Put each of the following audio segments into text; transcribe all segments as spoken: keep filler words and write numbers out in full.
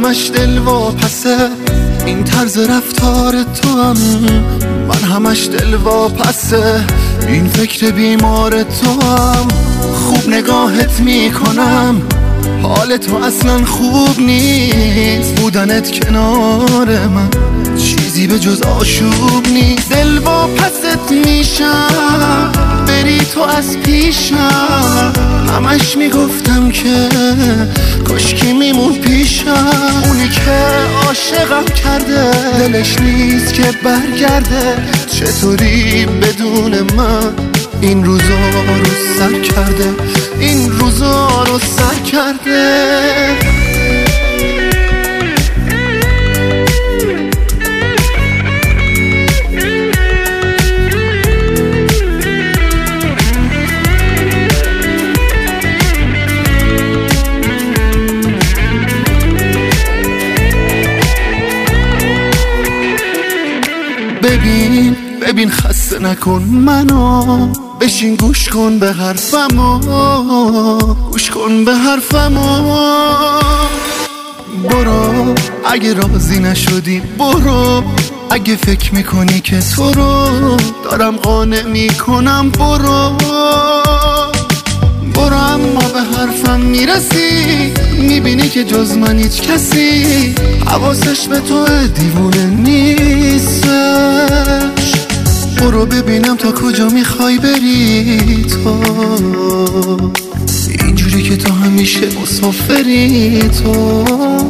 همش دل واپسه، این طرز رفتار تو هم من همش دل واپسه، این فکر بیمار تو هم خوب نگاهت میکنم، حال تو اصلا خوب نیست، بودنت کنار من چیزی به جز آشوب نیست. دل واپست میشم بری تو از پیشم، همش میگفتم که کاشکی میمون پیشم، اونی که عاشقم کرده دلش نیست که برگرده، چطوری بدون من این روزا رو سر کرده، این روزا رو سر کرده. ببین ببین خسته نکن منو، بشین گوش کن به حرفمو، گوش کن به حرفمو. برو اگه راضی نشدی برو، اگه فکر میکنی که تو رو دارم قانع میکنم برو، برو اما به حرفم میرسی، میبینی که جز من هیچ کسی حواسش به تو دیوونه نیستش. برو ببینم تا کجا میخوای بری تو، اینجوری که تو همیشه مسافری تو.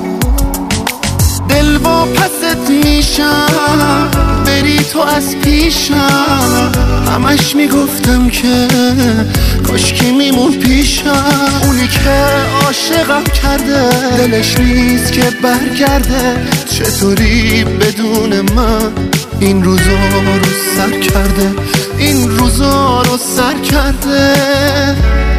دل واپست میشم بری تو از پیشم، همش میگفتم که کاشکی میمون پیشم، اونی که عاشقم کرده دلش نیست که برگرده، چطوری بدون من این روزا رو سر کرده، این روزا رو سر کرده.